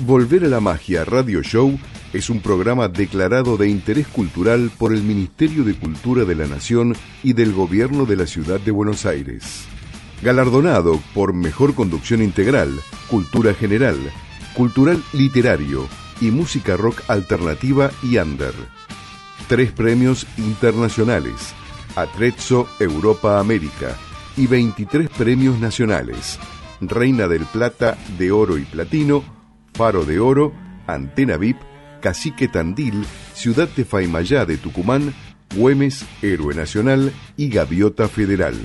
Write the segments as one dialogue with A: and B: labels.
A: Volver a la Magia Radio Show es un programa declarado de interés cultural por el Ministerio de Cultura de la Nación y del Gobierno de la Ciudad de Buenos Aires. Galardonado por Mejor Conducción Integral, Cultura General, Cultural Literario y Música Rock Alternativa y Under. 3 premios internacionales, Atrezzo Europa América, y 23 premios nacionales, Reina del Plata, de Oro y Platino, Faro de Oro, Antena VIP, Cacique Tandil, Ciudad de Faimayá de Tucumán, Güemes, Héroe Nacional y Gaviota Federal.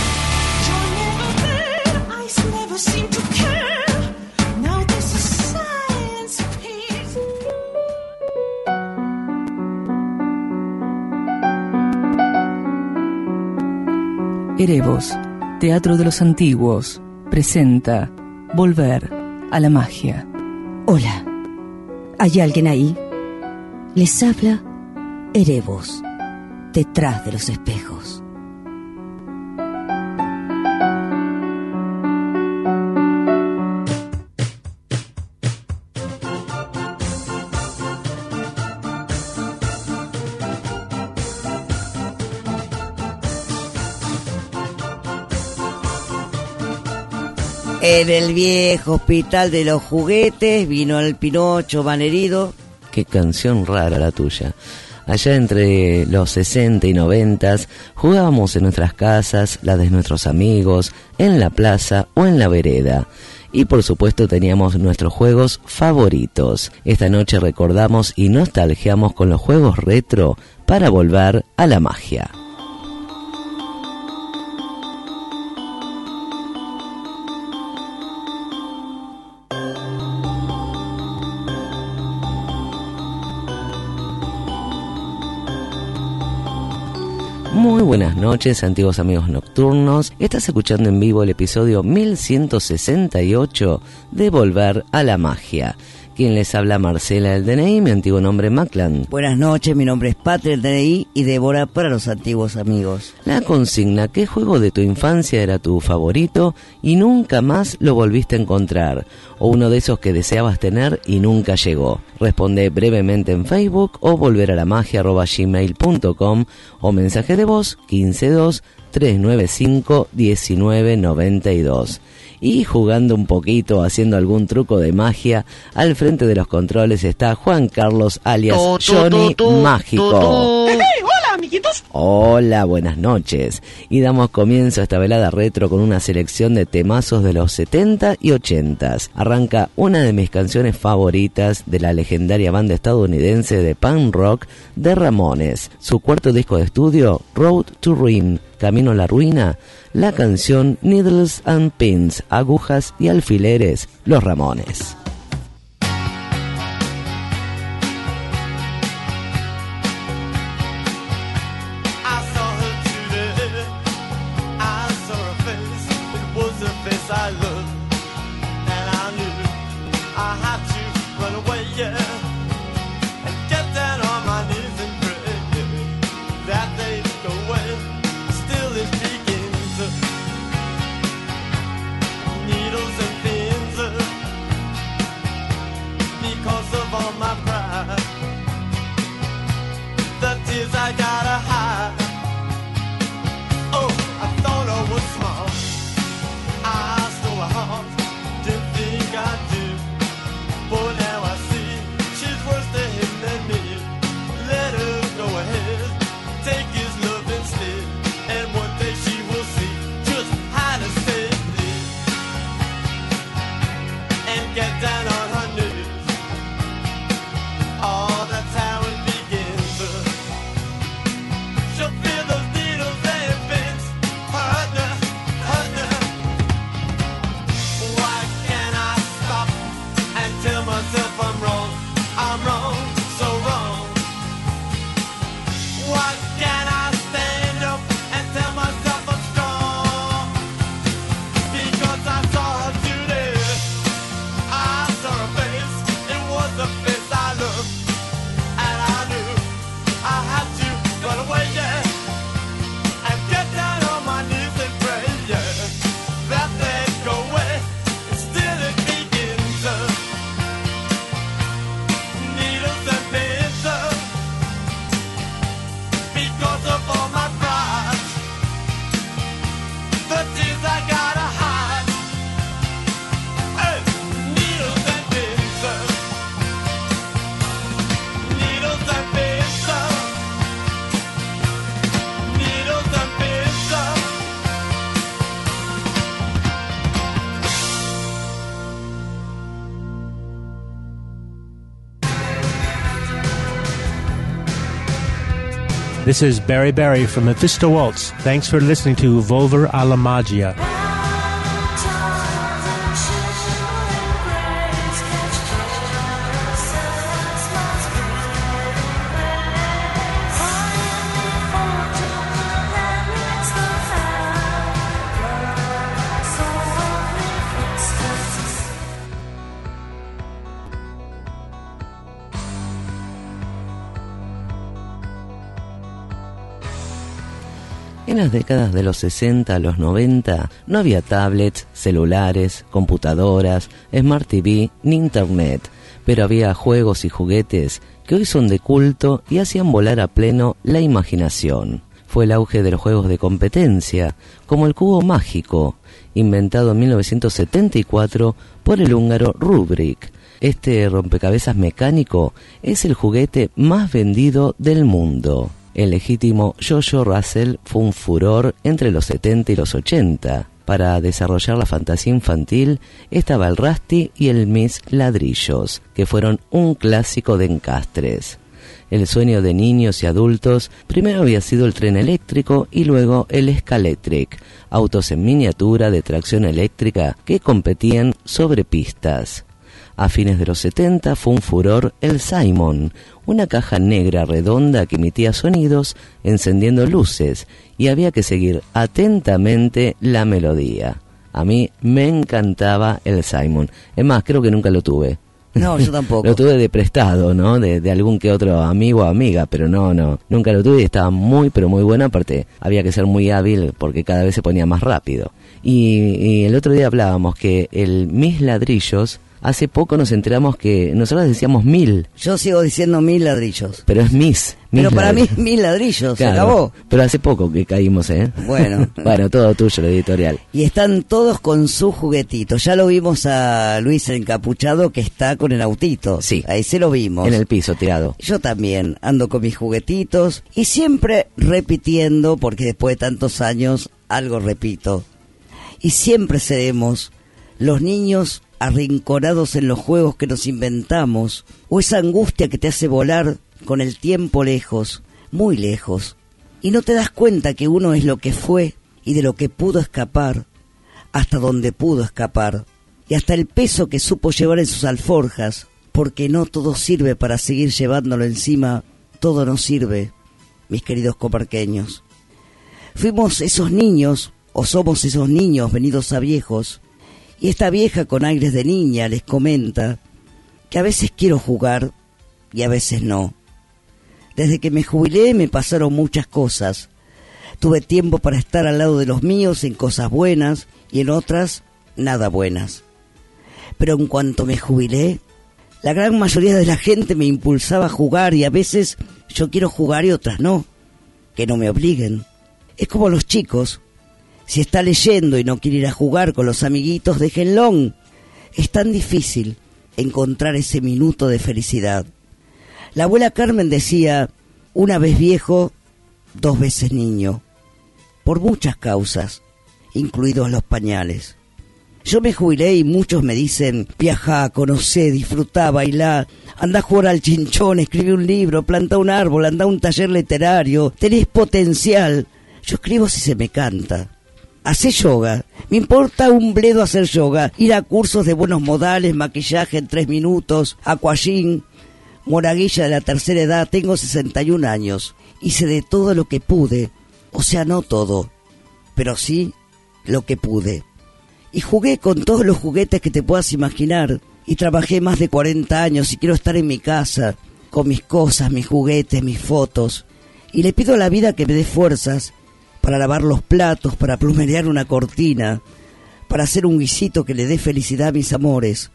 B: Erebos, Teatro de los Antiguos, presenta Volver a la Magia.
C: Hola, ¿hay alguien ahí? Les habla Erebos, detrás de los espejos. En el viejo hospital de los juguetes vino el Pinocho malherido.
D: Qué canción rara la tuya. Allá entre los 60 y 90 jugábamos en nuestras casas, las de nuestros amigos, en la plaza o en la vereda. Y por supuesto teníamos nuestros juegos favoritos. Esta noche recordamos y nostalgiamos con los juegos retro para volver a la magia. Muy buenas noches, antiguos amigos nocturnos. Estás escuchando en vivo el episodio 1168 de Volver a la Magia. Quien les habla, Marcela del DNI, mi antiguo nombre Maclan.
C: Buenas noches, mi nombre es Patria del DNI y Débora para los antiguos amigos.
D: La consigna: ¿qué juego de tu infancia era tu favorito y nunca más lo volviste a encontrar? O uno de esos que deseabas tener y nunca llegó. Responde brevemente en Facebook o volveralamagia@gmail.com o mensaje de voz 152-395-1992. Y jugando un poquito, haciendo algún truco de magia, al frente de los controles está Juan Carlos alias Johnny Mágico.
E: Hola, amiguitos.
D: Hola, buenas noches. Y damos comienzo a esta velada retro con una selección de temazos de los 70 y 80. Arranca una de mis canciones favoritas de la legendaria banda estadounidense de punk rock The Ramones. Su cuarto disco de estudio, Road to Ruin, Camino a la Ruina. La canción Needles and Pins, Agujas y Alfileres, Los Ramones.
F: Needles and pins
E: This is Barry Barry from Mephisto Waltz. Thanks for listening to Volver alla Magia.
D: En las décadas de los 60 a los 90 no había tablets, celulares, computadoras, Smart TV ni Internet, pero había juegos y juguetes que hoy son de culto y hacían volar a pleno la imaginación. Fue el auge de los juegos de competencia, como el cubo mágico, inventado en 1974 por el húngaro Rubrik. Este rompecabezas mecánico es el juguete más vendido del mundo. El legítimo Jojo Russell fue un furor entre los 70 y los 80. Para desarrollar la fantasía infantil estaba el Rusty y el Miss Ladrillos, que fueron un clásico de encastres. El sueño de niños y adultos primero había sido el tren eléctrico y luego el Scalextric, autos en miniatura de tracción eléctrica que competían sobre pistas. A fines de los 70 fue un furor el Simon, una caja negra redonda que emitía sonidos encendiendo luces y había que seguir atentamente la melodía. A mí me encantaba el Simon. Es más, creo que nunca lo tuve.
C: No, yo tampoco.
D: Lo tuve de prestado, ¿no? De algún que otro amigo o amiga, pero no. Nunca lo tuve y estaba muy, pero muy bueno. Aparte, había que ser muy hábil porque cada vez se ponía más rápido. Y el otro día hablábamos que el Miss Ladrillos, hace poco nos enteramos que nosotros decíamos 1000.
C: Yo sigo diciendo 1000 ladrillos.
D: Pero es Miss
C: Pero para mí
D: ladrillos.
C: 1000 ladrillos,
D: Claro,
C: se acabó.
D: Pero hace poco que caímos, ¿eh?
C: Bueno.
D: Bueno, todo tuyo, la editorial.
C: Y están todos con su juguetito. Ya lo vimos a Luis encapuchado que está con el autito.
D: Sí.
C: Ahí se lo vimos.
D: En el piso, tirado.
C: Yo también ando con mis juguetitos y siempre repitiendo, porque después de tantos años algo repito. Y siempre seremos los niños arrinconados en los juegos que nos inventamos, o esa angustia que te hace volar con el tiempo lejos, muy lejos, y no te das cuenta que uno es lo que fue y de lo que pudo escapar, hasta donde pudo escapar, y hasta el peso que supo llevar en sus alforjas, porque no todo sirve para seguir llevándolo encima, todo no sirve, mis queridos comarqueños. Fuimos esos niños, o somos esos niños venidos a viejos, y esta vieja con aires de niña les comenta que a veces quiero jugar y a veces no. Desde que me jubilé me pasaron muchas cosas. Tuve tiempo para estar al lado de los míos en cosas buenas y en otras nada buenas. Pero en cuanto me jubilé, la gran mayoría de la gente me impulsaba a jugar y a veces yo quiero jugar y otras no. Que no me obliguen. Es como los chicos. Si está leyendo y no quiere ir a jugar con los amiguitos, déjenlo. Es tan difícil encontrar ese minuto de felicidad. La abuela Carmen decía, una vez viejo, 2 veces niño. Por muchas causas, incluidos los pañales. Yo me jubilé y muchos me dicen, viajá, conocé, disfrutá, bailá, andá a jugar al chinchón, escribí un libro, plantá un árbol, andá a un taller literario, tenés potencial. Yo escribo si se me canta. Hacé yoga, me importa un bledo hacer yoga, ir a cursos de buenos modales, maquillaje en 3 minutos, aquagym, moraguilla de la tercera edad, tengo 61 años, hice de todo lo que pude, o sea, no todo, pero sí lo que pude. Y jugué con todos los juguetes que te puedas imaginar, y trabajé más de 40 años y quiero estar en mi casa, con mis cosas, mis juguetes, mis fotos, y le pido a la vida que me dé fuerzas, para lavar los platos, para plumerear una cortina, para hacer un guisito que le dé felicidad a mis amores.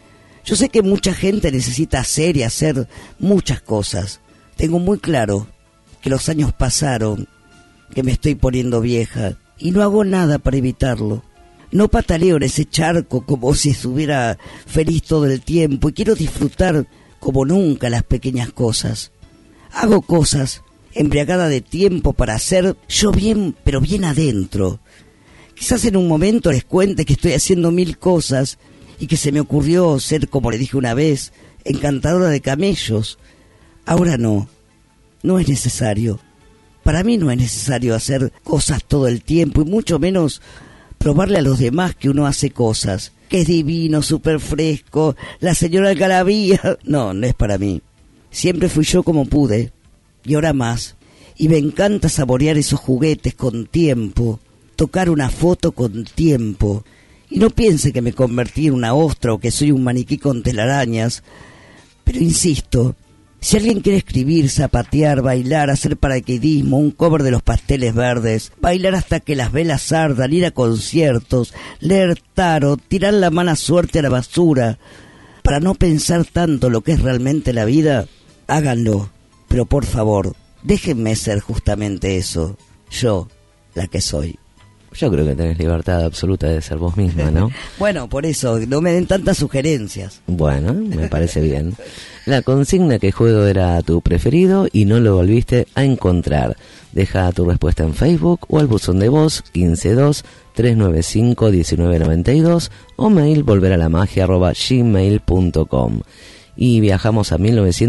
C: Yo sé que mucha gente necesita hacer y hacer muchas cosas. Tengo muy claro que los años pasaron, que me estoy poniendo vieja, y no hago nada para evitarlo. No pataleo en ese charco como si estuviera feliz todo el tiempo, y quiero disfrutar como nunca las pequeñas cosas. Hago cosas embriagada de tiempo para hacer yo bien, pero bien adentro. Quizás en un momento les cuente que estoy haciendo 1000 cosas y que se me ocurrió ser, como le dije una vez, encantadora de camellos. Ahora no es necesario. Para mí no es necesario hacer cosas todo el tiempo y mucho menos probarle a los demás que uno hace cosas, que es divino, súper fresco, la señora Algarabía. No, no es para mí. Siempre fui yo como pude, y ahora más. Y me encanta saborear esos juguetes con tiempo, tocar una foto con tiempo. Y no piense que me convertí en una ostra o que soy un maniquí con telarañas. Pero insisto, si alguien quiere escribir, zapatear, bailar, hacer paracaidismo, un cover de los Pasteles Verdes, bailar hasta que las velas ardan, ir a conciertos, leer tarot, tirar la mala suerte a la basura, para no pensar tanto lo que es realmente la vida, háganlo. Pero por favor, déjenme ser justamente eso, yo, la que soy.
D: Yo creo que tenés libertad absoluta de ser vos misma, ¿no?
C: Bueno, por eso, no me den tantas sugerencias.
D: Bueno, me parece bien. La consigna que juego era tu preferido y no lo volviste a encontrar. Deja tu respuesta en Facebook o al buzón de voz 152-395-1992 o mail volveralamagia@gmail.com. Y viajamos a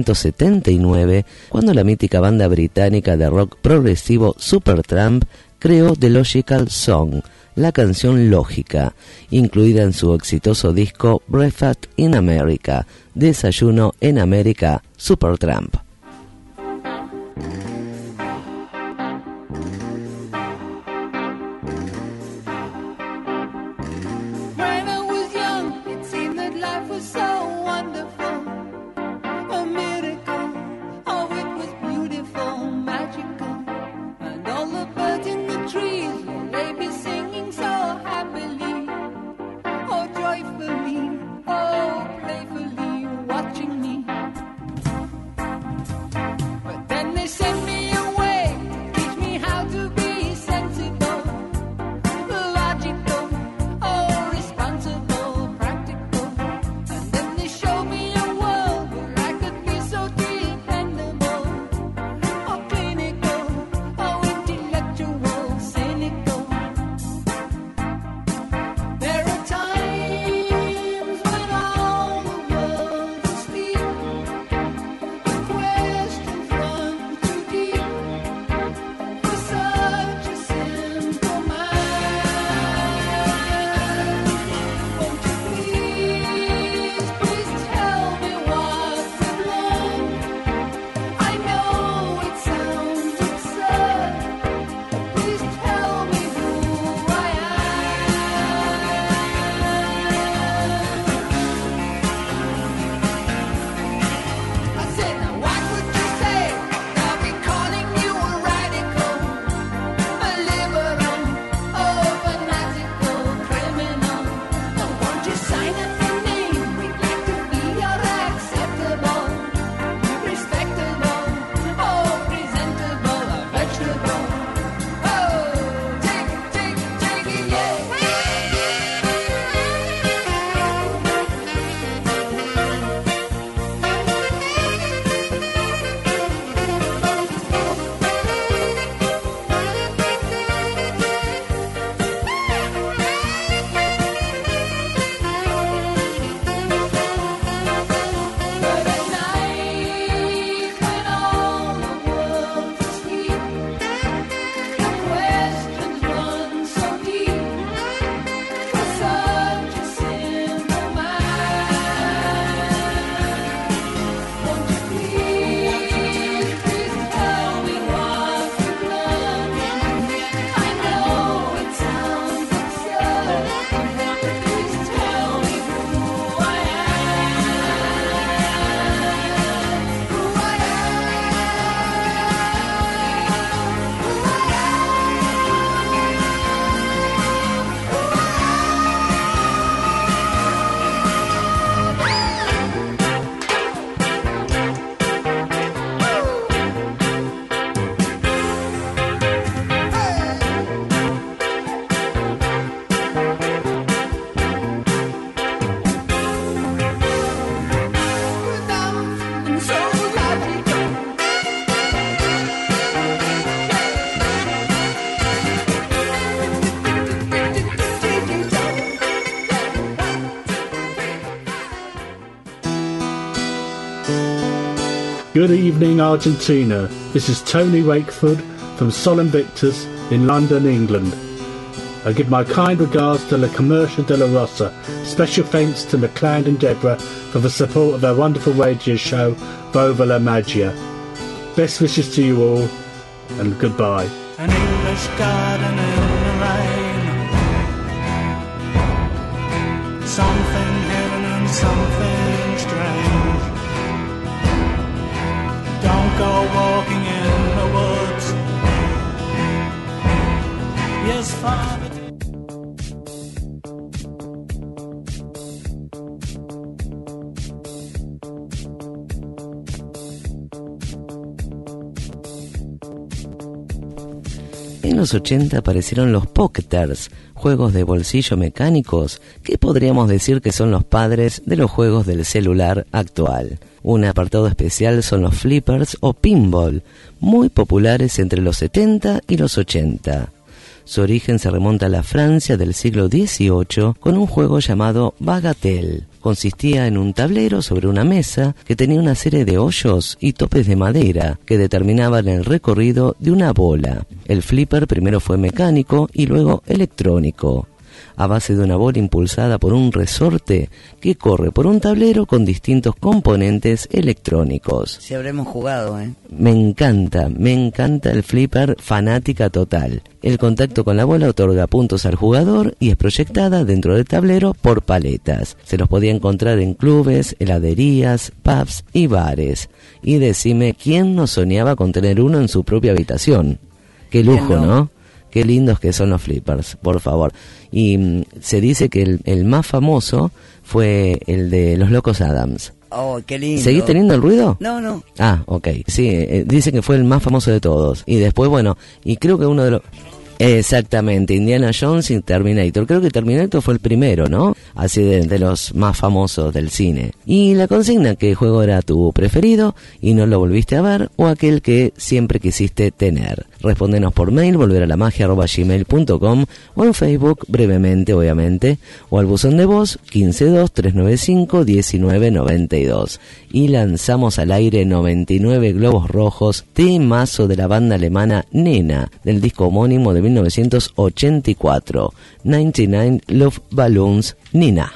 D: 1979, cuando la mítica banda británica de rock progresivo Supertramp creó The Logical Song, la canción lógica, incluida en su exitoso disco Breakfast in America, Desayuno en América, Supertramp.
E: Good evening, Argentina. This is Tony Wakeford from Sol Invictus in London, England. I give my kind regards to La Commercia de la Rosa. Special thanks to McLeod and Deborah for the support of their wonderful radio show, Vova la Magia. Best wishes to you all, and goodbye.
F: An English garden in the rain. Something hidden and something strange. Don't go walking in the woods. Yes, Father.
D: En los 80 aparecieron los Pocketers, juegos de bolsillo mecánicos que podríamos decir que son los padres de los juegos del celular actual. Un apartado especial son los flippers o pinball, muy populares entre los 70 y los 80. Su origen se remonta a la Francia del siglo XVIII con un juego llamado Bagatelle. Consistía en un tablero sobre una mesa que tenía una serie de hoyos y topes de madera que determinaban el recorrido de una bola. El flipper primero fue mecánico y luego electrónico, a base de una bola impulsada por un resorte que corre por un tablero con distintos componentes electrónicos.
C: Si habremos jugado,
D: Me encanta el flipper, fanática total. El contacto con la bola otorga puntos al jugador y es proyectada dentro del tablero por paletas. Se los podía encontrar en clubes, heladerías, pubs y bares. Y decime, ¿quién no soñaba con tener uno en su propia habitación? Qué lujo, ¿no? Qué lindos que son los flippers, por favor. Y se dice que el más famoso fue el de los Locos Adams.
C: Oh, qué lindo.
D: ¿Seguís teniendo el ruido?
C: No.
D: Ah, ok. Sí, dicen que fue el más famoso de todos. Y después, bueno, y creo que uno de los... Exactamente, Indiana Jones y Terminator. Creo que Terminator fue el primero, ¿no? Así de los más famosos del cine. Y la consigna, ¿qué juego era tu preferido y no lo volviste a ver? O aquel que siempre quisiste tener. Respóndenos por mail, volveralamagia@gmail.com, o en Facebook, brevemente, obviamente, o al buzón de voz 152-395-1992. Y lanzamos al aire 99 globos rojos, temazo de la banda alemana Nena, del disco homónimo de 1984, 99 Love Balloons, Nina.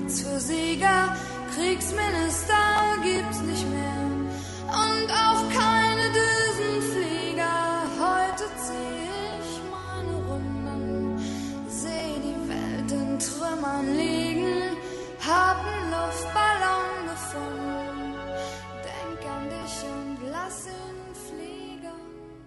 G: für Sieger, Kriegsminister gibt's nicht mehr. Und auf keine Düsenflieger, heute zieh ich meine Runden, seh die Welt in Trümmern liegen, hab 'n Luftballon gefunden, denk an dich und lass ihn fliegen.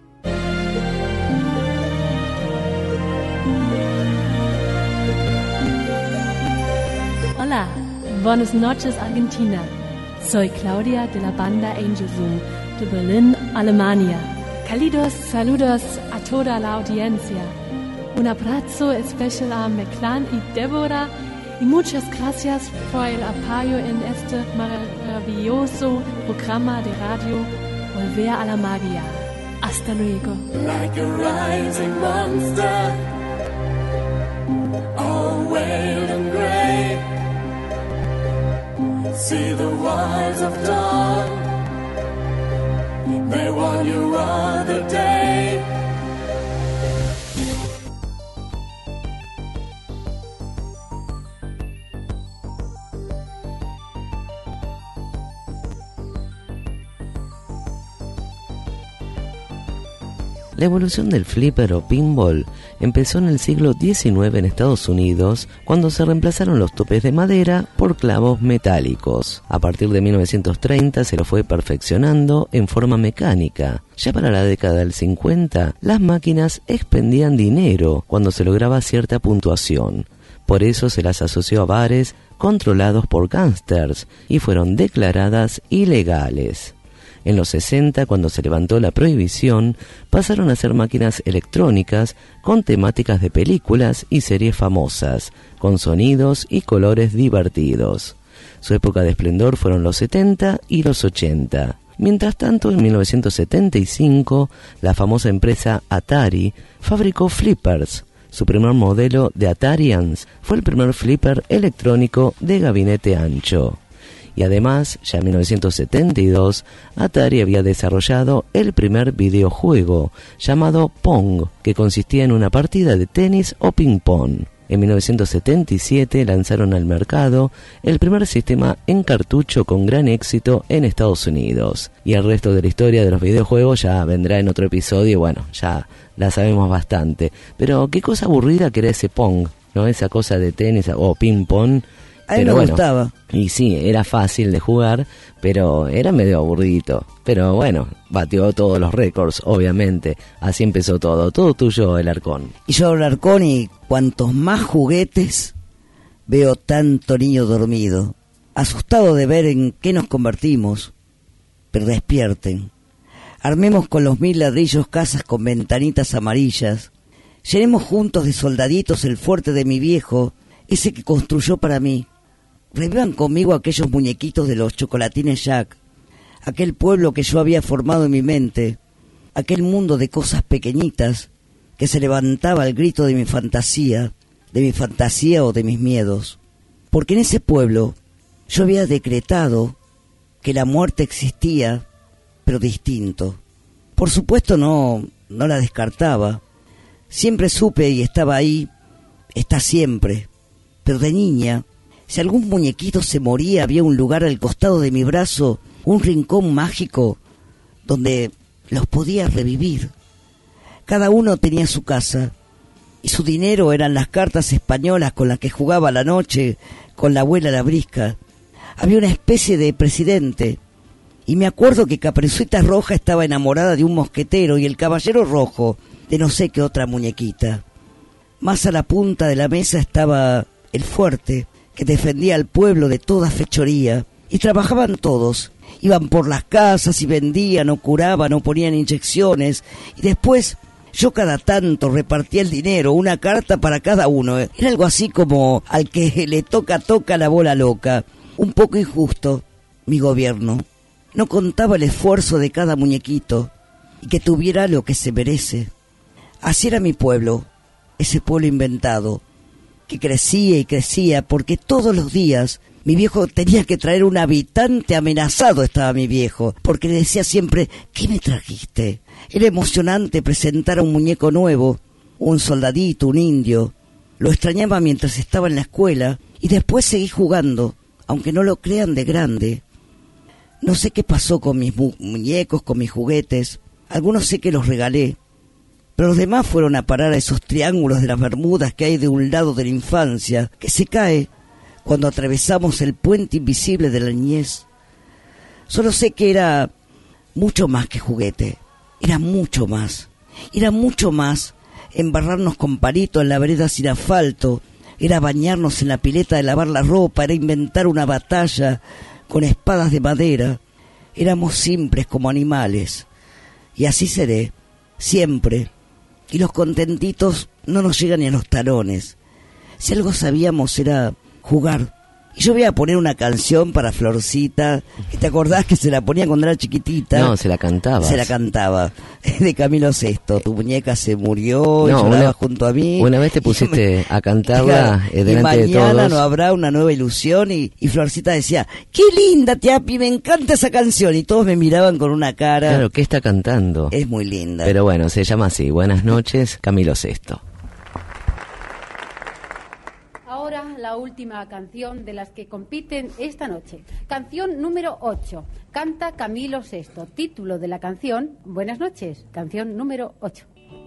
H: Hola, buenas noches Argentina. Soy Claudia de la banda Angel Zoom de Berlín, Alemania. Cálidos saludos a toda la audiencia. Un abrazo especial a Meclán y Débora y muchas gracias por el apoyo en este maravilloso programa de radio Volver a la Magia. Hasta luego.
F: Like a rising monster, all veiled and grey. See the wires of dawn, they warn you of the day.
D: La evolución del flipper o pinball empezó en el siglo XIX en Estados Unidos, cuando se reemplazaron los topes de madera por clavos metálicos. A partir de 1930 se lo fue perfeccionando en forma mecánica. Ya para la década del 50, las máquinas expendían dinero cuando se lograba cierta puntuación. Por eso se las asoció a bares controlados por gángsters y fueron declaradas ilegales. En los 60, cuando se levantó la prohibición, pasaron a ser máquinas electrónicas con temáticas de películas y series famosas, con sonidos y colores divertidos. Su época de esplendor fueron los 70 y los 80. Mientras tanto, en 1975, la famosa empresa Atari fabricó flippers. Su primer modelo de Atarians fue el primer flipper electrónico de gabinete ancho. Y además, ya en 1972, Atari había desarrollado el primer videojuego, llamado Pong, que consistía en una partida de tenis o ping-pong. En 1977 lanzaron al mercado el primer sistema en cartucho con gran éxito en Estados Unidos. Y el resto de la historia de los videojuegos ya vendrá en otro episodio, bueno, ya la sabemos bastante. Pero qué cosa aburrida que era ese Pong, ¿no? Esa cosa de tenis o ping-pong.
C: A mí me gustaba.
D: Y sí, era fácil de jugar, pero era medio aburridito. Pero bueno, batió todos los récords, obviamente. Así empezó todo. Todo tuyo, el Arcón.
C: Y yo hablo Arcón, y cuantos más juguetes, veo tanto niño dormido. Asustado de ver en qué nos convertimos. Pero despierten. Armemos con los 1000 ladrillos casas con ventanitas amarillas. Llenemos juntos de soldaditos el fuerte de mi viejo, ese que construyó para mí. Revivan conmigo aquellos muñequitos de los chocolatines Jack, aquel pueblo que yo había formado en mi mente, aquel mundo de cosas pequeñitas que se levantaba al grito de mi fantasía o de mis miedos. Porque en ese pueblo yo había decretado que la muerte existía, pero distinto. Por supuesto no la descartaba. Siempre supe y estaba ahí, está siempre. Pero de niña, si algún muñequito se moría, había un lugar al costado de mi brazo, un rincón mágico, donde los podía revivir. Cada uno tenía su casa, y su dinero eran las cartas españolas con las que jugaba la noche con la abuela la brisca. Había una especie de presidente, y me acuerdo que Caperucita Roja estaba enamorada de un mosquetero y el Caballero Rojo de no sé qué otra muñequita. Más a la punta de la mesa estaba el fuerte, que defendía al pueblo de toda fechoría, y trabajaban todos, iban por las casas y vendían o curaban o ponían inyecciones, y después yo cada tanto repartía el dinero, una carta para cada uno. Era algo así como al que le toca la bola loca. Un poco injusto. Mi gobierno no contaba el esfuerzo de cada muñequito y que tuviera lo que se merece. Así era mi pueblo, ese pueblo inventado, que crecía y crecía, porque todos los días mi viejo tenía que traer un habitante. Amenazado estaba mi viejo, porque le decía siempre: ¿qué me trajiste? Era emocionante presentar a un muñeco nuevo, un soldadito, un indio, Lo extrañaba mientras estaba en la escuela y después seguí jugando, aunque no lo crean, de grande. No sé qué pasó con mis muñecos, con mis juguetes. Algunos sé que los regalé, pero los demás fueron a parar a esos triángulos de las Bermudas que hay de un lado de la infancia, que se cae cuando atravesamos el puente invisible de la niñez. Solo sé que era mucho más que juguete, era mucho más embarrarnos con palito en la vereda sin asfalto, era bañarnos en la pileta de lavar la ropa, era inventar una batalla con espadas de madera. Éramos simples como animales, y así seré, siempre, y los contentitos no nos llegan ni a los talones. Si algo sabíamos era jugar. Y yo voy a poner una canción para Florcita, que te acordás que se la ponía cuando era chiquitita.
D: No, se la cantaba.
C: Se la cantaba, de Camilo Sesto. Tu muñeca se murió, y lloraba junto a mí.
D: Una vez te pusiste a cantarla delante de todos.
C: Y mañana no habrá una nueva ilusión, y Florcita decía, qué linda, Tiapi, me encanta esa canción. Y todos me miraban con una cara.
D: Claro, ¿qué está cantando?
C: Es muy linda.
D: Pero bueno, se llama así. Buenas noches, Camilo Sesto.
I: Ahora la última canción de las que compiten esta noche. Canción número 8. Canta Camilo Sesto. Título de la canción, Buenas noches. Canción número 8.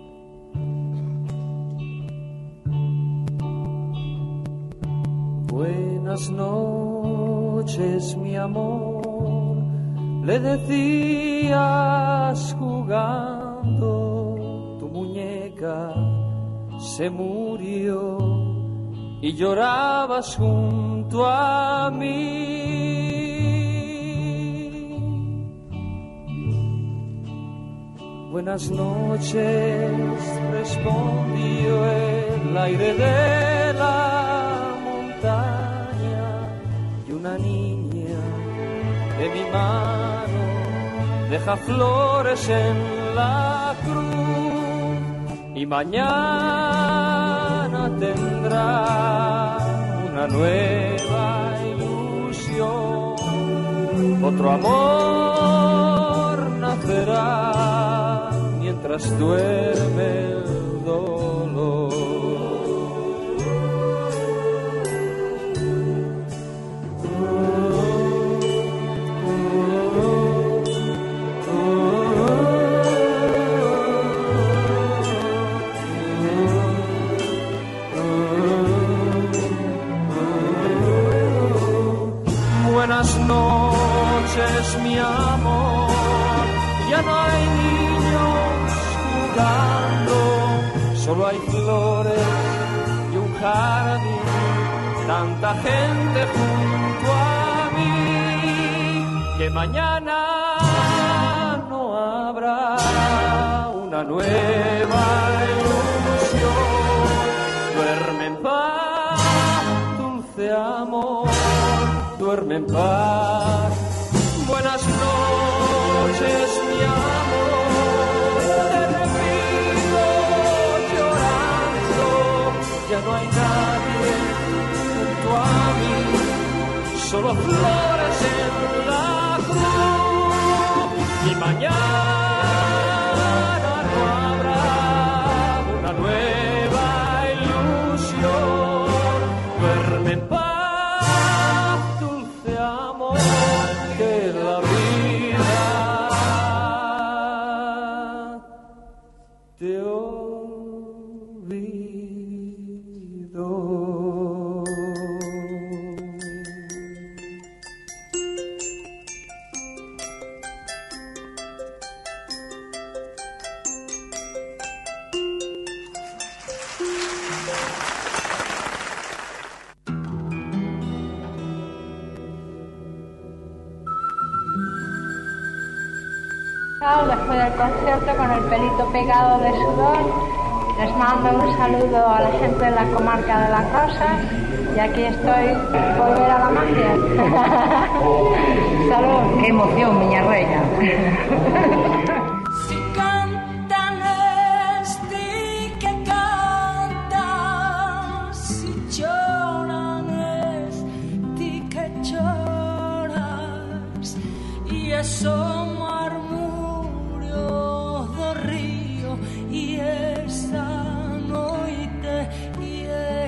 J: Buenas noches, mi amor, le decías jugando, tu muñeca se murió y llorabas junto a mí. Buenas noches, respondió el aire de la montaña, y una niña de mi mano deja flores en la cruz, y mañana tendrá una nueva ilusión, otro amor nacerá mientras duerme el dolor. Buenas noches, mi amor, ya no hay niños jugando, solo hay flores y un jardín, tanta gente junto a mí, que mañana no habrá una nueva ilusión. Duerme en paz, dulce amor, duerme en paz. Buenas noches, mi amor, te repito llorando, ya no hay nadie junto a mí, solo flores en la cruz, y mañana no habrá una nueva ilusión. Duerme en paz, que la vida te olvidó.
K: Después del concierto con el pelito pegado de sudor, les mando un saludo a la gente de la comarca de Las Rosas, y aquí estoy, volver a la magia. Salud.
L: Qué emoción, miña reina.
F: Si cantan este que cantas, si lloran este que lloras, y eso y esa noite y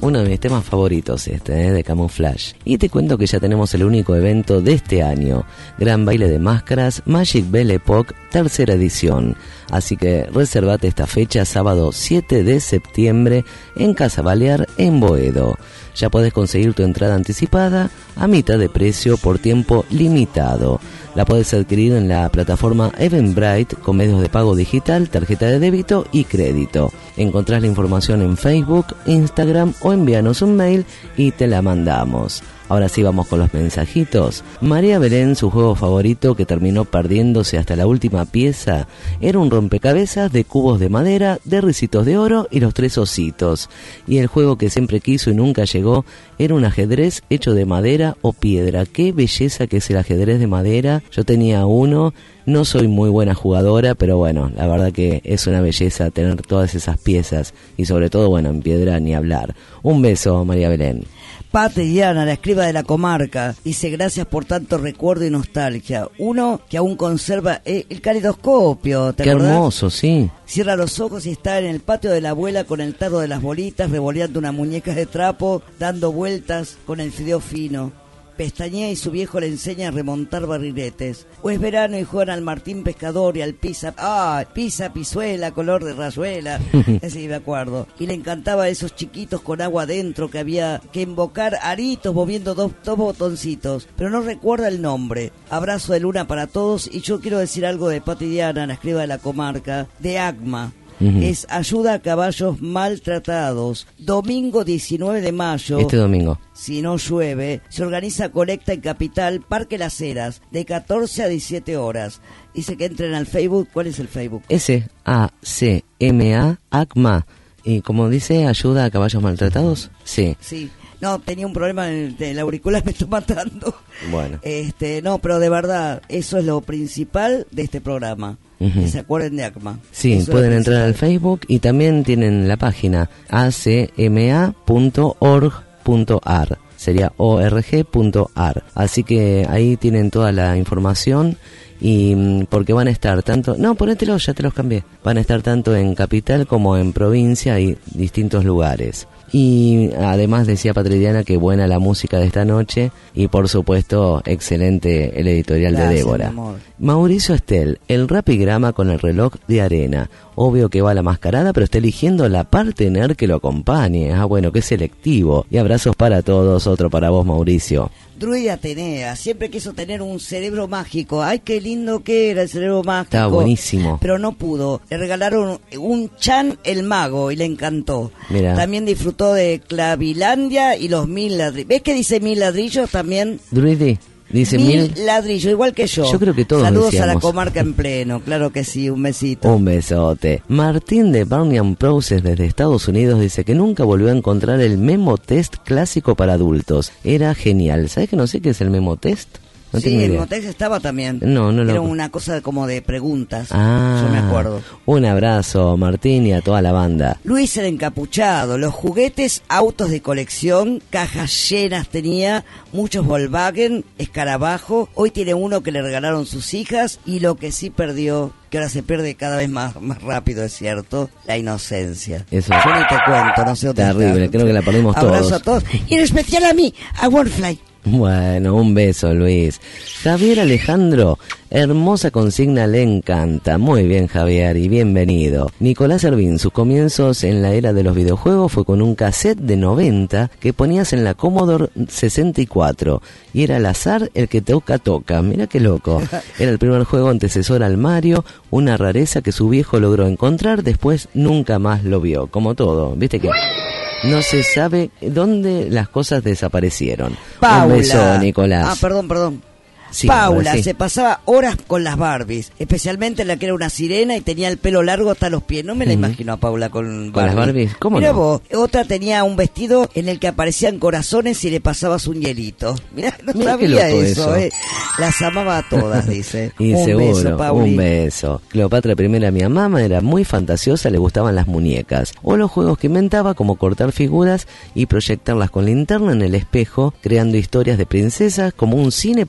D: Uno de mis temas favoritos de Camouflage. Y te cuento que ya tenemos el único evento de este año. Gran baile de máscaras, Magic Belle Époque, tercera edición. Así que reservate esta fecha, sábado 7 de septiembre, en Casa Balear, en Boedo. Ya podés conseguir tu entrada anticipada a mitad de precio por tiempo limitado. La podés adquirir en la plataforma Eventbrite con medios de pago digital, tarjeta de débito y crédito. Encontrás la información en Facebook, Instagram o envíanos un mail y te la mandamos. Ahora sí vamos con los mensajitos. María Belén, su juego favorito que terminó perdiéndose hasta la última pieza, era un rompecabezas de cubos de madera, de ricitos de oro y los 3 ositos. Y el juego que siempre quiso y nunca llegó era un ajedrez hecho de madera o piedra. Qué belleza que es el ajedrez de madera. Yo tenía uno, no soy muy buena jugadora, pero bueno, la verdad que es una belleza tener todas esas piezas y sobre todo, bueno, en piedra ni hablar. Un beso, María Belén.
C: Pate Diana, la escriba de la comarca, dice: gracias por tanto recuerdo y nostalgia. Uno que aún conserva el calidoscopio, ¿te acordás?
D: Qué hermoso, sí.
C: Cierra los ojos y está en el patio de la abuela con el tarro de las bolitas, revoleando una muñeca de trapo, dando vueltas con el fideo fino. Pestañea y su viejo le enseña a remontar barriletes. O es verano y juegan al Martín Pescador y al Pisa. Pisa, pisuela, color de rayuela. Ese me acuerdo. Y le encantaba a esos chiquitos con agua adentro que había que invocar aritos moviendo dos botoncitos. Pero no recuerda el nombre. Abrazo de luna para todos. Y yo quiero decir algo de Pati Diana, la escriba de la comarca, de ACMA. Es ayuda a caballos maltratados. Domingo 19 de mayo.
D: Este domingo.
C: Si no llueve, se organiza colecta en Capital, Parque Las Heras, de 14 a 17 horas. Dice que entren al Facebook. ¿Cuál es el Facebook?
D: SACMA, ACMA. Y como dice, ayuda a caballos maltratados. Sí.
C: Sí. No, tenía un problema en el auricular, me estoy matando.
D: Bueno.
C: No, pero de verdad, eso es lo principal de este programa. Que se acuerden de ACMA.
D: Sí,
C: eso
D: pueden entrar al Facebook y también tienen la página acma.org.ar. Sería org.ar. Así que ahí tienen toda la información. Y porque van a estar tanto... No, ponételo, ya te los cambié. Van a estar tanto en capital como en provincia y distintos lugares. Y además decía Patridiana que buena la música de esta noche y por supuesto excelente el editorial. Gracias, de Débora. Mauricio Estel, el rapigrama con el reloj de arena. Obvio que va a la mascarada, pero está eligiendo la parte nerd que lo acompañe. Bueno, qué selectivo. Y abrazos para todos, otro para vos, Mauricio.
C: Druida Atenea siempre quiso tener un cerebro mágico. Ay, qué lindo que era el cerebro mágico.
D: Estaba buenísimo.
C: Pero no pudo. Le regalaron un Chan el mago y le encantó.
D: Mirá.
C: También disfrutó de Clavilandia y los 1000 ladrillos. ¿Ves que dice 1000 ladrillos también?
D: Druidi. Dice
C: 1000 ladrillos, igual que yo.
D: Yo creo que todos
C: Saludos
D: decíamos.
C: a la comarca en pleno, claro que sí, un besito.
D: Un besote. Martín de Barnian Process desde Estados Unidos dice que nunca volvió a encontrar el memo test clásico para adultos. Era genial. ¿Sabes que no sé qué es el memo test? No
C: sí,
D: tengo
C: el
D: idea.
C: Motex estaba también.
D: No
C: Era una cosa como de preguntas. Yo me acuerdo.
D: Un abrazo, Martín, y a toda la banda.
C: Luis el encapuchado, los juguetes, autos de colección, cajas llenas tenía, muchos Volkswagen, escarabajo. Hoy tiene uno que le regalaron sus hijas y lo que sí perdió, que ahora se pierde cada vez más rápido, es cierto, la inocencia.
D: Eso.
C: Yo ni te cuento, no sé dónde
D: terrible,
C: está.
D: creo que la perdimos todos.
C: Abrazo a todos. Y en especial a mí, a Warfly.
D: Bueno, un beso, Luis. Javier Alejandro, hermosa consigna, le encanta. Muy bien, Javier, y bienvenido. Nicolás Servín, sus comienzos en la era de los videojuegos fue con un cassette de 90 que ponías en la Commodore 64 y era al azar el que toca. Mira qué loco. Era el primer juego antecesor al Mario, una rareza que su viejo logró encontrar, después nunca más lo vio. Como todo, viste que... no se sabe dónde las cosas desaparecieron.
C: Paula.
D: Un beso, Nicolás.
C: Perdón.
D: Sí,
C: Paula
D: sí.
C: se pasaba horas con las Barbies, especialmente la que era una sirena y tenía el pelo largo hasta los pies. No me la imagino a Paula con
D: las Barbies. ¿Cómo
C: Mirá
D: no?
C: vos, otra tenía un vestido en el que aparecían corazones y le pasabas un hielito. Mirá, no
D: Mirá qué
C: sabía
D: loco
C: eso.
D: eso.
C: Las amaba a todas, dice.
D: Y
C: un
D: seguro,
C: beso, Pauli.
D: un beso. Cleopatra I, mi mamá, era muy fantasiosa, le gustaban las muñecas. O los juegos que inventaba, como cortar figuras y proyectarlas con linterna en el espejo, creando historias de princesas como un cine para sus amigos.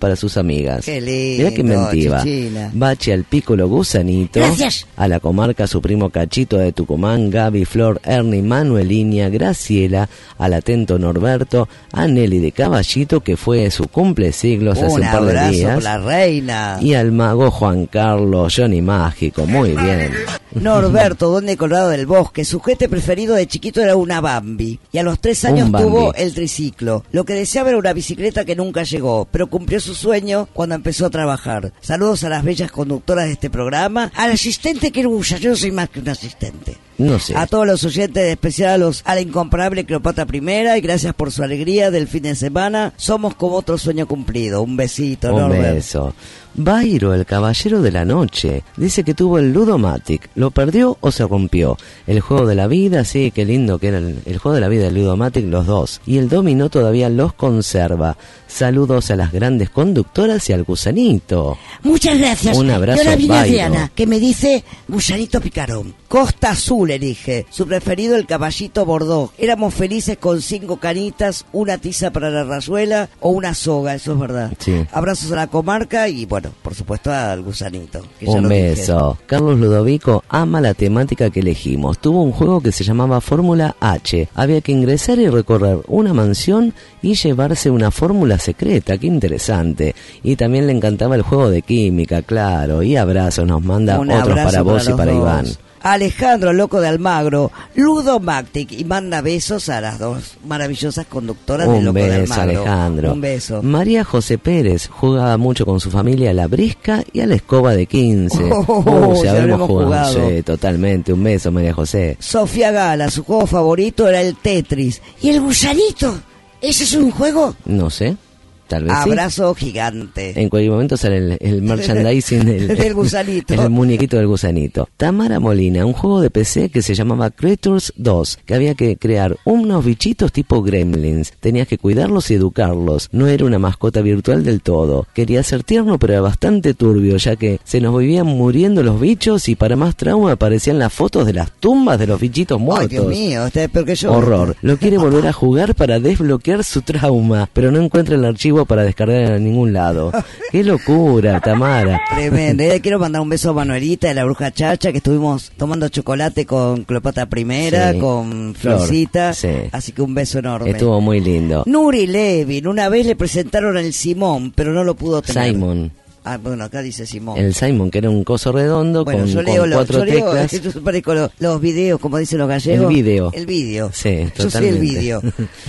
D: amigas.
C: Qué lindo.
D: Mirá qué inventiva.
C: Chichina.
D: Bachi al Piccolo Gusanito.
C: Gracias.
D: A la comarca su primo Cachito de Tucumán, Gaby, Flor, Ernie, Manuelinia, Graciela, al atento Norberto, a Nelly de Caballito, que fue su cumplesiglos hace un par de días.
C: Un abrazo por la reina.
D: Y al mago Juan Carlos, Johnny Mágico, muy bien.
C: Norberto, don de Colorado del Bosque, su juguete preferido de chiquito era una Bambi. Y a los 3 años tuvo el triciclo. Lo que deseaba era una bicicleta que nunca llegó, pero cumplió su sueño cuando empezó a trabajar. Saludos a las bellas conductoras de este programa. Al asistente que usa, yo no soy más que un asistente.
D: No sé.
C: A todos los oyentes, en especial a la incomparable Cleopatra I, y gracias por su alegría del fin de semana. Somos como otro sueño cumplido. Un besito,
D: Un
C: Norbert.
D: beso. Bairo, el caballero de la noche, dice que tuvo el Ludomatic. ¿Lo perdió o se rompió? El juego de la vida, sí, qué lindo que era el juego de la vida del Ludomatic, los dos. Y el dominó todavía los conserva. Saludos a las grandes conductoras y al gusanito.
C: Muchas gracias.
D: Un abrazo,
C: y ahora viene
D: Bairo.
C: Adriana, que me dice gusanito picarón. Costa Azul elige. Su preferido, el caballito Bordeaux. Éramos felices con 5 canitas, una tiza para la rayuela o una soga, eso es verdad.
D: Sí.
C: Abrazos a la comarca y, bueno, por supuesto al gusanito. Que ya
D: Un
C: lo dije.
D: beso. Carlos Ludovico ama la temática que elegimos. Tuvo un juego que se llamaba Fórmula H. Había que ingresar y recorrer una mansión y llevarse una fórmula secreta. Qué interesante. Y también le encantaba el juego de química, claro. Y abrazos nos manda
C: Un
D: otros
C: abrazo
D: para vos y
C: los
D: para
C: dos.
D: Iván.
C: Alejandro, loco de Almagro, Ludomactic, y manda besos a las dos maravillosas conductoras de
D: Un
C: Loco de
D: beso,
C: Almagro.
D: Alejandro.
C: Un beso.
D: María José Pérez jugaba mucho con su familia a la brisca y a la escoba de 15.
C: Oh,
D: si
C: ya
D: habremos
C: habremos
D: jugado.
C: jugado.
D: Sí, totalmente. Un beso, María José.
C: Sofía Gala, su juego favorito era el Tetris. ¿Y el gusanito? ¿Ese es un juego?
D: No sé. Tal vez sí.
C: Abrazo gigante.
D: En cualquier momento sale el merchandising
C: Del gusanito.
D: El muñequito del gusanito. Tamara Molina, un juego de PC que se llamaba Creatures 2, que había que crear unos bichitos tipo gremlins. Tenías que cuidarlos y educarlos. No era una mascota virtual del todo. Quería ser tierno, pero era bastante turbio, ya que se nos vivían muriendo los bichos y para más trauma aparecían las fotos de las tumbas de los bichitos muertos.
C: Ay, Dios mío, usted es peor que yo.
D: Horror. Lo quiere volver a jugar para desbloquear su trauma, pero no encuentra el archivo para descargar en ningún lado. ¡Qué locura, Tamara!
C: Tremendo. Le quiero mandar un beso a Manuelita de la Bruja Chacha, que estuvimos tomando chocolate con Cleopatra I,
D: Sí.
C: con
D: Flor,
C: Florcita.
D: sí.
C: Así que un beso enorme.
D: Estuvo muy lindo.
C: Nuri Levin, una vez le presentaron el Simón, pero no lo pudo tener.
D: Simon.
C: Ah, bueno, acá dice Simón.
D: El Simon, que era un coso redondo
C: Bueno,
D: con,
C: yo leo,
D: con 4 teclas.
C: yo parezco los videos, como dicen los gallegos.
D: El video.
C: El video.
D: Sí,
C: Yo soy el
D: totalmente.
C: video.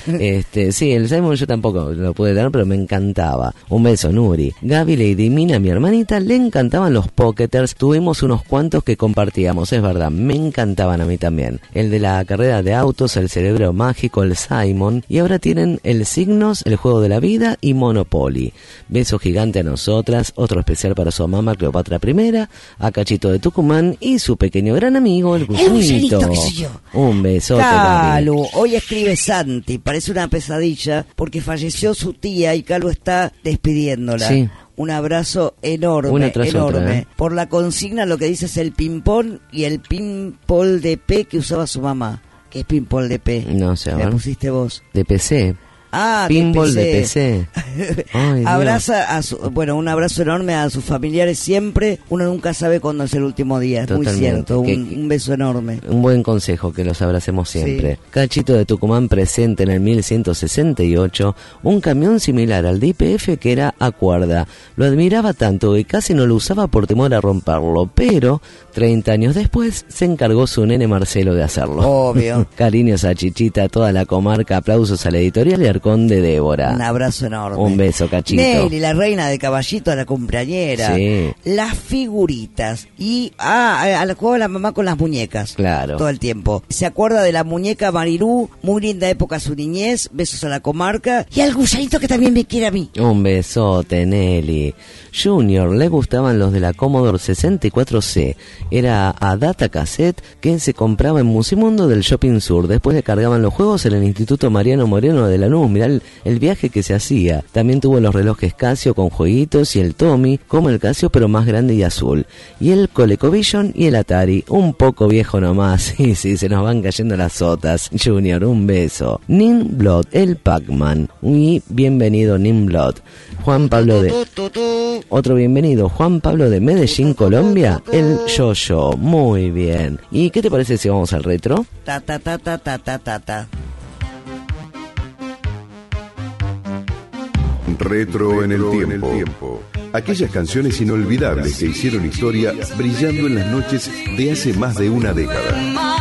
D: Sí, el Simon yo tampoco lo pude tener, pero me encantaba. Un beso, Nuri. Gaby, Lady Mina, mi hermanita, le encantaban los Pocketers. Tuvimos unos cuantos que compartíamos, es verdad. Me encantaban a mí también. El de la carrera de autos, el cerebro mágico, el Simon. Y ahora tienen el Signos, el juego de la vida y Monopoly. Beso gigante a nosotras. Otro especial para su mamá Cleopatra I, a Cachito de Tucumán y su pequeño gran amigo, el Gusanito.
C: qué sé yo.
D: Un besote, Gaby.
C: Calu, hoy escribe Santi, parece una pesadilla porque falleció su tía y Calu está despidiéndola.
D: Sí.
C: Un abrazo enorme,
D: Una tras
C: enorme.
D: otra, ¿eh?
C: Por la consigna lo que dice es el ping-pong y el ping-pong de P que usaba su mamá. ¿Qué es ping-pong de P?
D: No sé, a
C: Le
D: ver.
C: pusiste vos.
D: De PC.
C: Ah,
D: Pinball de
C: PC.
D: PC. Ay, Dios.
C: Abraza a un abrazo enorme a sus familiares siempre. Uno nunca sabe cuándo es el último día, es
D: Totalmente.
C: muy cierto.
D: Que-
C: Un beso enorme.
D: Un buen consejo, que los abracemos siempre.
C: Sí.
D: Cachito de Tucumán presente en el 1168 un camión similar al de IPF que era a cuerda. Lo admiraba tanto que casi no lo usaba por temor a romperlo, pero 30 años después se encargó su nene Marcelo de hacerlo.
C: Obvio.
D: Cariños a Chichita, a toda la comarca, aplausos a la editorial y Arcón de Débora.
C: Un abrazo enorme.
D: Un beso, Cachito.
C: Nelly, la reina de Caballito, a la cumpleañera.
D: Sí.
C: Las figuritas. Y al juego de la mamá con las muñecas.
D: Claro.
C: Todo el tiempo. Se acuerda de la muñeca Marilú, muy linda época su niñez. Besos a la comarca. Y al gusanito que también me quiere a mí.
D: Un besote, Nelly. Junior le gustaban los de la Commodore 64C. Era a data cassette que se compraba en Musimundo del Shopping Sur. Después le cargaban los juegos en el Instituto Mariano Moreno de Lanús. mirá el viaje que se hacía. También tuvo los relojes Casio con jueguitos y el Tommy, como el Casio pero más grande y azul. Y el ColecoVision y el Atari, un poco viejo nomás. Sí, se nos van cayendo las sotas. Junior, un beso. Nimblot, el Pac-Man. Y bienvenido Nimblot. Juan Pablo de... Otro bienvenido, Juan Pablo de Medellín, Colombia, el Yo-Yo. Muy bien. ¿Y qué te parece si vamos al retro?
C: Ta ta ta ta ta ta ta ta.
A: Retro en el tiempo. Aquellas canciones inolvidables que hicieron historia brillando en las noches de hace más de una década.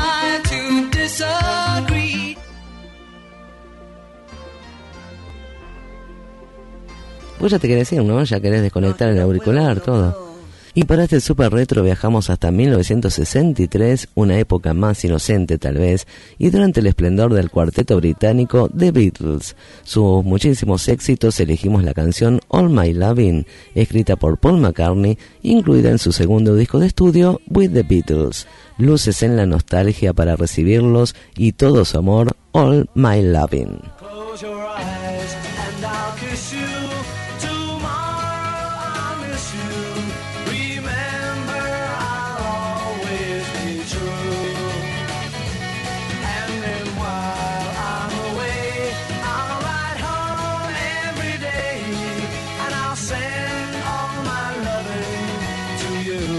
D: Vos ya te querés ir, ¿no? Ya querés desconectar el auricular, todo. Y para este super retro viajamos hasta 1963, una época más inocente tal vez, y durante el esplendor del cuarteto británico The Beatles. Sus muchísimos éxitos elegimos la canción All My Lovin', escrita por Paul McCartney, incluida en su segundo disco de estudio With The Beatles. Luces en la nostalgia para recibirlos y todo su amor, All My Lovin'.
J: Close your eyes and I'll kiss you. Tomorrow I'll miss you. Remember, I'll always be true. And then while I'm away, I'll ride home every day, and I'll send all my loving to you.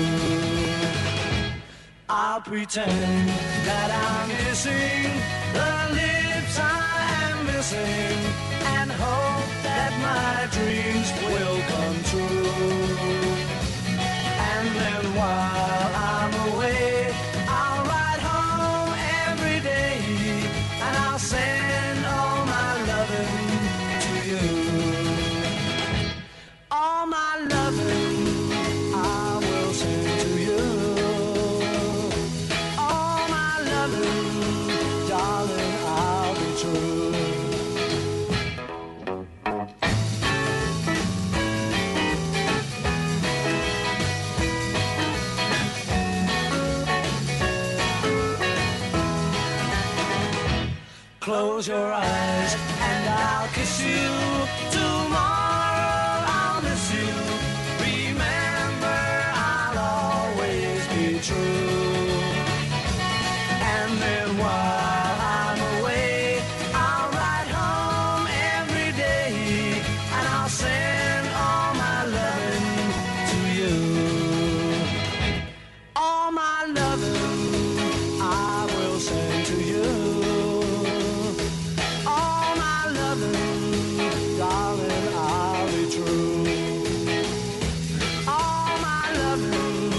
J: I'll pretend that I'm missing the lips I am missing, and hope that my dreams will come true. And then while I'm away, I'll ride home every day, and I'll send all my loving to you. All my loving I will send to you. All my loving, darling, I'll be true. Close your eyes and I'll kiss you. Tomorrow I'll miss you. Remember, I'll always be true. And then while I'm away, I'll ride home every day, and I'll send all my loving to you. All my loving I will send to you. Darling, I'll be true. All my loving,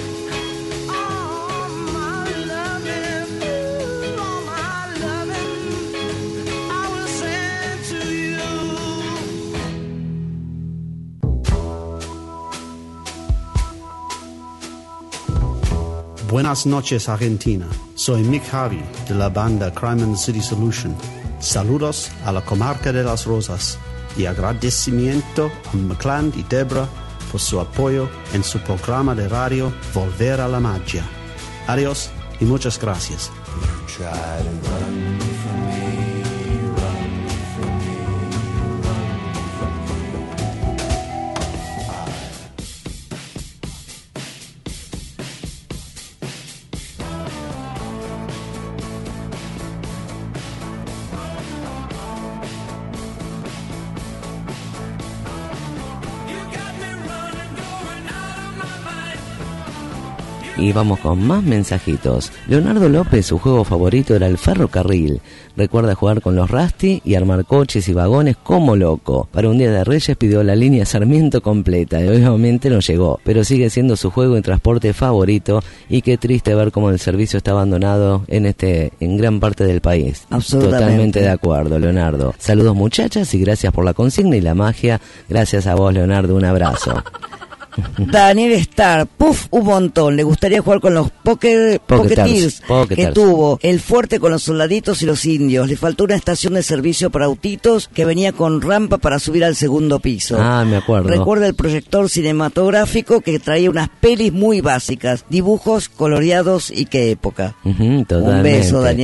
J: all my loving, all my loving, I will send to you.
L: Buenas noches, Argentina. Soy Mick Harvey de la banda Crime and City Solution. Saludos a la comarca de Las Rosas y agradecimiento a McCland y Debra por su apoyo en su programa de radio Volver a la Magia. Adiós y muchas gracias.
D: Y vamos con más mensajitos. Leonardo López, su juego favorito era el ferrocarril. Recuerda jugar con los Rusty y armar coches y vagones como loco. Para un día de Reyes pidió la línea Sarmiento completa y obviamente no llegó, pero sigue siendo su juego de transporte favorito, y qué triste ver cómo el servicio está abandonado en gran parte del país.
C: Absolutamente.
D: Totalmente de acuerdo, Leonardo. Saludos, muchachas, y gracias por la consigna y la magia. Gracias a vos, Leonardo, un abrazo.
C: Daniel Starr, un montón. Le gustaría jugar con los Pocketeers que tuvo. El fuerte con los soldaditos y los indios. Le faltó una estación de servicio para autitos que venía con rampa para subir al segundo piso.
D: Ah, me acuerdo.
C: Recuerda el proyector cinematográfico que traía unas pelis muy básicas, dibujos coloreados y qué época.
D: Totalmente.
C: Un beso, Daniel.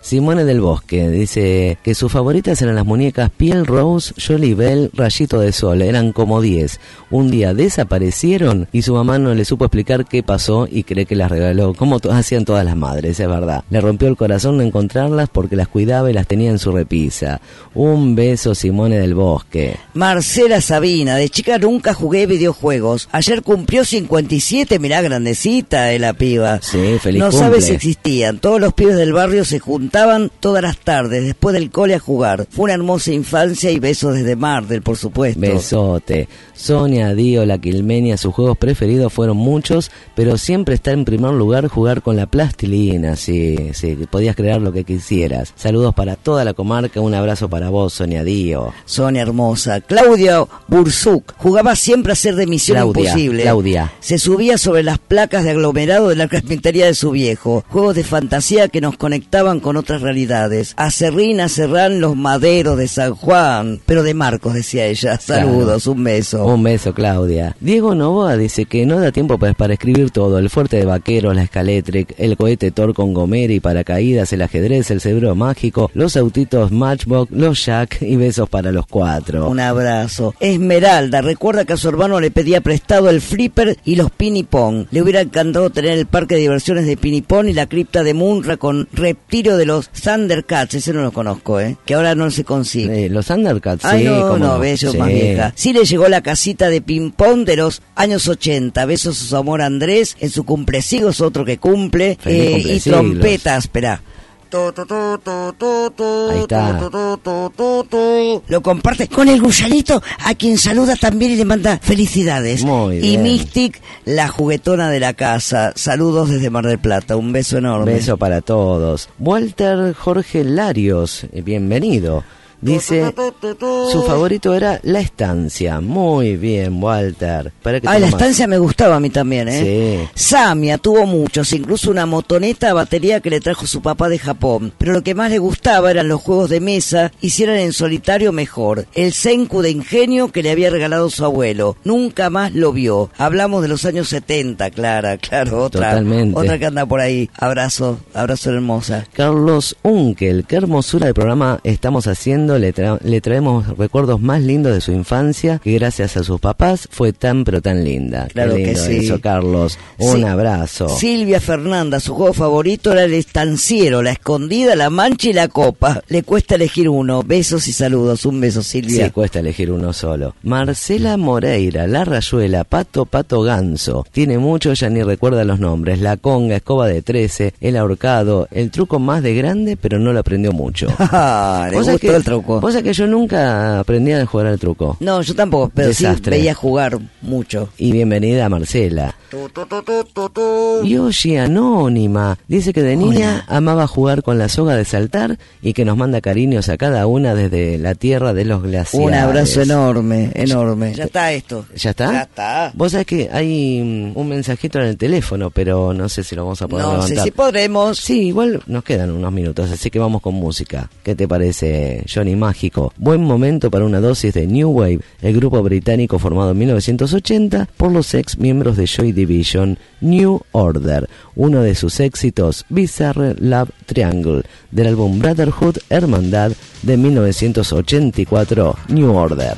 D: Simone del Bosque dice que sus favoritas eran las muñecas Piel Rose, Jolly Bell, Rayito de Sol. Eran como 10. Un día desaparecieron y su mamá no le supo explicar qué pasó y cree que las regaló, como hacían todas las madres, es verdad. Le rompió el corazón no encontrarlas porque las cuidaba y las tenía en su repisa. Un beso, Simone del Bosque.
C: Marcela Sabina, de chica nunca jugué videojuegos. Ayer cumplió 57, mirá, grandecita de la piba.
D: Sí, feliz
C: No
D: cumple.
C: sabe si existían. Todos los pibes del barrio se juntaban todas las tardes, después del cole a jugar. Fue una hermosa infancia y besos desde Mardel, por supuesto.
D: Besote. Sonia, Dio, la Quilmenia, sus juegos preferidos fueron muchos, pero siempre está en primer lugar jugar con la plastilina, sí, podías crear lo que quisieras. Saludos para toda la comarca, un abrazo para vos, Sonia Dio.
C: Sonia hermosa. Claudia Burzuk jugaba siempre a ser de Misión Imposible.
D: Claudia.
C: Se subía sobre las placas de aglomerado de la carpintería de su viejo. Juegos de fantasía que nos conectaban con otras realidades. Acerrín, Acerrán, los maderos de San Juan. Pero de Marcos, decía ella. Saludos, claro. Un beso.
D: Un beso, Claudia. Diego Novoa dice que no da tiempo para escribir todo. El fuerte de vaqueros, la Escalétric, el cohete Thor con gomera y paracaídas, el ajedrez, el cerebro mágico, los autitos Matchbox, los Jack y besos para los 4.
C: Un abrazo. Esmeralda recuerda que a su hermano le pedía prestado el flipper y los pinipón. Le hubiera encantado tener el parque de diversiones de pinipón y la cripta de Munra con reptilio de los Thundercats. Ese no lo conozco, que ahora no se consigue.
D: Los Thundercats,
C: ay,
D: sí.
C: no, bello, sí. Más vieja. Sí le llegó la casita de ping-pong de los años 80. Besos a su amor Andrés, en su cumplecigos, otro que cumple. Y trompetas, esperá.
D: Ahí está.
C: Lo comparte con el gusanito, a quien saluda también y le manda felicidades.
D: Muy bien.
C: Y Mystic, la juguetona de la casa. Saludos desde Mar del Plata, un beso enorme.
D: Beso para todos. Walter Jorge Larios, bienvenido. Dice, su favorito era La Estancia. Muy bien, Walter.
C: La Estancia me gustaba a mí también,
D: Sí.
C: Samia tuvo muchos, incluso una motoneta a batería que le trajo su papá de Japón. Pero lo que más le gustaba eran los juegos de mesa, y si eran en solitario mejor. El Senku de ingenio que le había regalado su abuelo. Nunca más lo vio. Hablamos de los años 70, claro, otra.
D: Totalmente.
C: Otra que anda por ahí. Abrazo hermosa.
D: Carlos Unkel, qué hermosura de programa estamos haciendo. Le traemos recuerdos más lindos de su infancia, que gracias a sus papás fue tan pero tan linda.
C: Claro
D: qué lindo
C: que sí.
D: Eso, Carlos. Un abrazo.
C: Silvia Fernanda, su juego favorito era el estanciero, la escondida, la mancha y la copa. Le cuesta elegir uno. Besos y saludos. Un beso, Silvia.
D: Sí, cuesta elegir uno solo. Marcela Moreira, La Rayuela, Pato Ganso. Tiene mucho, ya ni recuerda los nombres. La conga, escoba de 13, el ahorcado, el truco más de grande, pero no lo aprendió mucho.
C: Le gustó el truco.
D: Vos sabés que yo nunca aprendí a jugar al truco.
C: No, yo tampoco, pero
D: Desastre.
C: Sí veía jugar mucho.
D: Y bienvenida, Marcela. Yoshi Anónima dice que de niña amaba jugar con la soga de saltar y que nos manda cariños a cada una desde la tierra de los glaciares.
C: Un abrazo enorme. Ya está esto.
D: ¿Ya está?
C: Ya está.
D: Vos sabés que hay un mensajito en el teléfono, pero no sé si lo vamos a poder levantar.
C: No sé si podremos.
D: Sí, igual nos quedan unos minutos, así que vamos con música. ¿Qué te parece, Johnny Mágico? Buen momento para una dosis de New Wave, el grupo británico formado en 1980 por los ex miembros de Joy Division. New Order, uno de sus éxitos, Bizarre Love Triangle, del álbum Brotherhood, Hermandad, de 1984, New Order.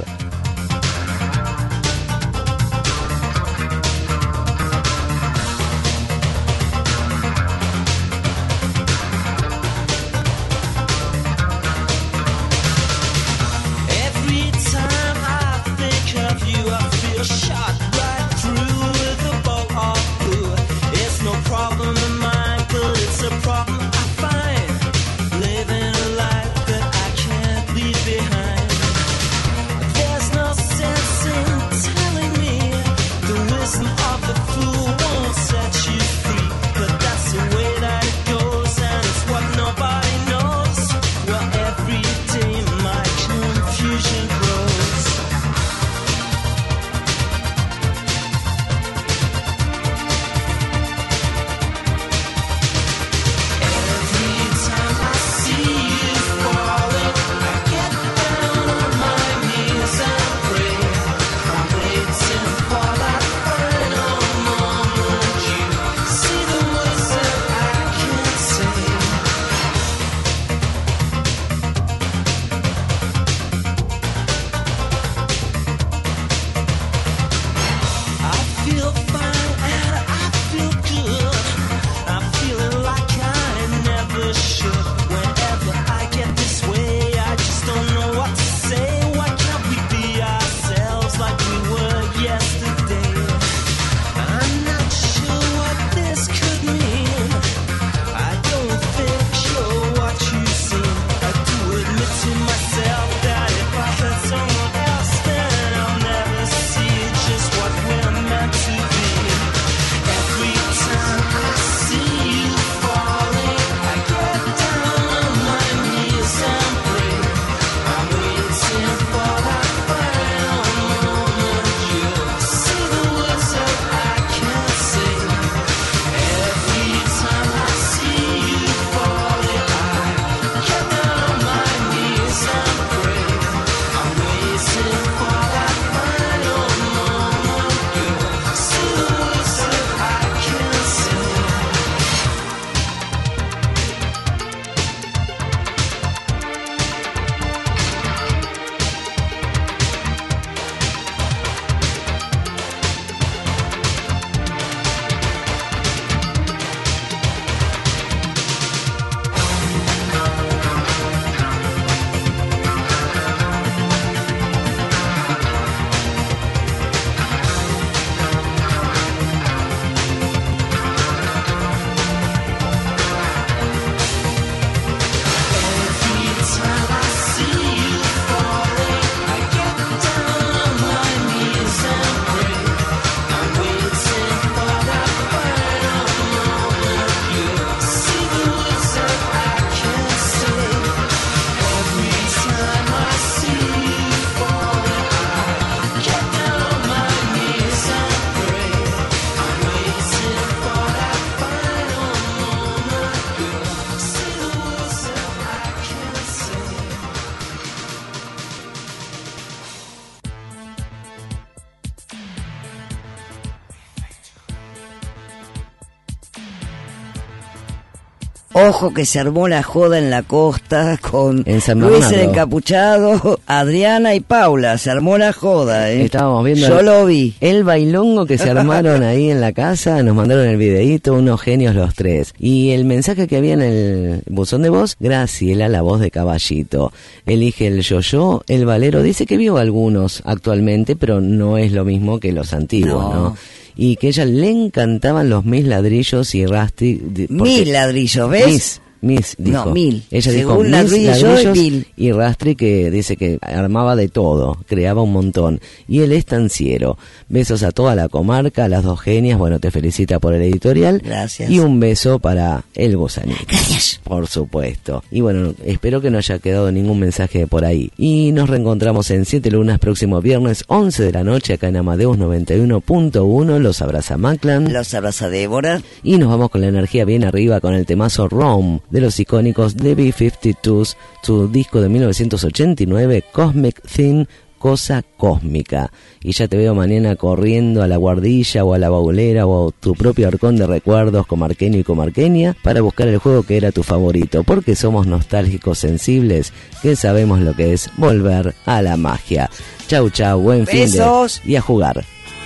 C: Ojo que se armó la joda en la costa con
D: En San
C: Luis
D: Bernardo.
C: el Encapuchado, Adriana y Paula. Se armó la joda, ¿eh?
D: Estábamos viendo
C: Yo lo vi.
D: el bailongo que se armaron ahí en la casa. Nos mandaron el videíto, unos genios los tres. Y el mensaje que había en el buzón de voz: Graciela, la voz de Caballito. Elige el yo-yo, el valero. Dice que vio algunos actualmente, pero no es lo mismo que los antiguos, ¿no? Y que a ella le encantaban los Mis Ladrillos y Rastri.
C: Mil ladrillos, ¿ves?
D: Mis, dijo.
C: No, 1000.
D: Ella dijo
C: Según
D: Mis
C: ladrillo y 1000.
D: y Rastri, que dice que armaba de todo, creaba un montón. Y el estanciero. Besos a toda la comarca, a las dos genias. Bueno, te felicita por el editorial.
C: Gracias.
D: Y un beso para el gusanito.
C: Gracias.
D: Por supuesto. Y bueno, espero que no haya quedado ningún mensaje por ahí. Y nos reencontramos en 7 lunas próximo viernes, 11 de la noche, acá en Amadeus 91.1. Los abraza Maclan.
C: Los abraza Débora.
D: Y nos vamos con la energía bien arriba con el temazo Rome de los icónicos The B-52s, su disco de 1989, Cosmic Thing, Cosa Cósmica. Y ya te veo mañana corriendo a la guardilla o a la baulera o a tu propio arcón de recuerdos comarqueño y comarqueña para buscar el juego que era tu favorito, porque somos nostálgicos sensibles que sabemos lo que es volver a la magia. Chau, chau, buen
C: Besos.
D: fin de... y a jugar.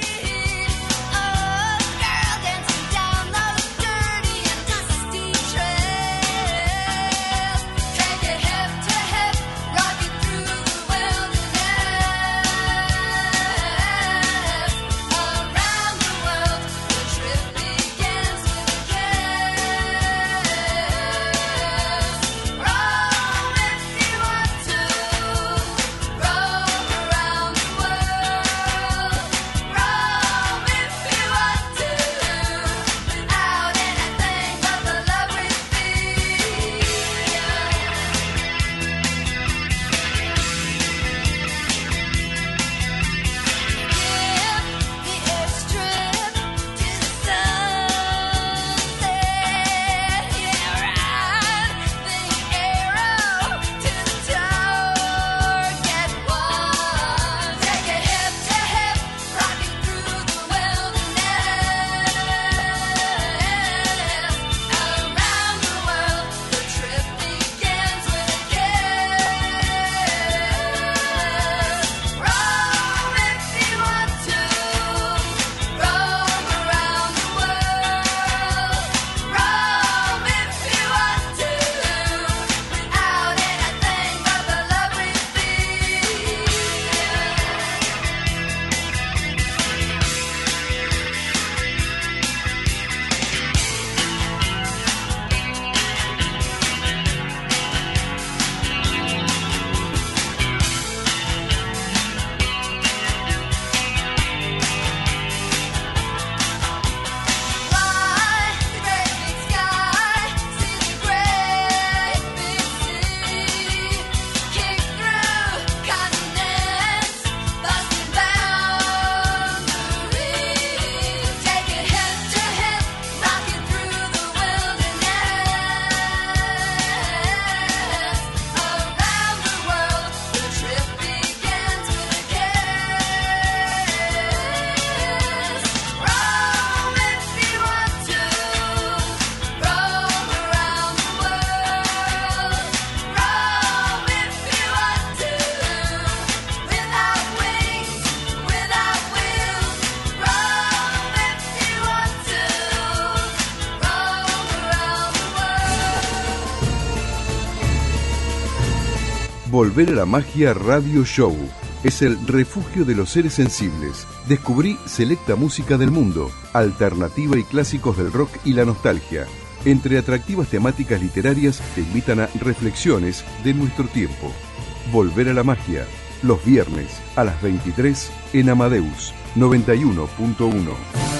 A: Volver a la Magia Radio Show es el refugio de los seres sensibles. Descubrí selecta música del mundo, alternativa y clásicos del rock y la nostalgia. Entre atractivas temáticas literarias te invitan a reflexiones de nuestro tiempo. Volver a la Magia, los viernes a las 23 en Amadeus 91.1.